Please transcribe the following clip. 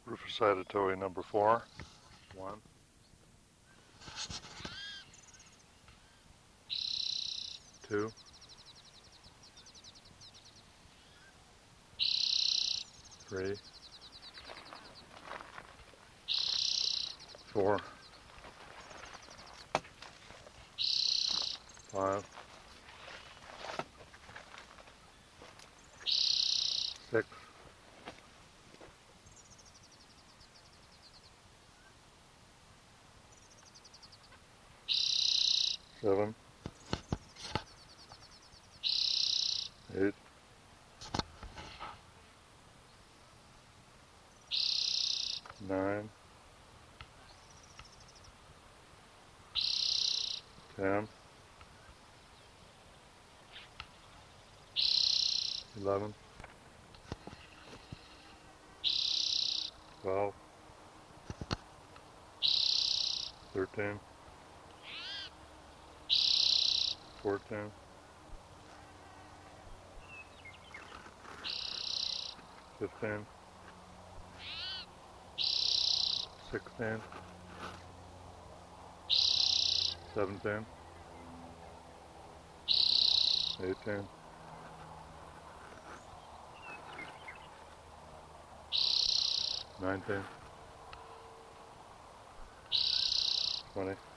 Rufus number 4. 1, 2, 3, 4, 5, 6, 7, 8, 9, 10, 11, 12, 13, 14, 15, 16, 17, 18, 19, 20,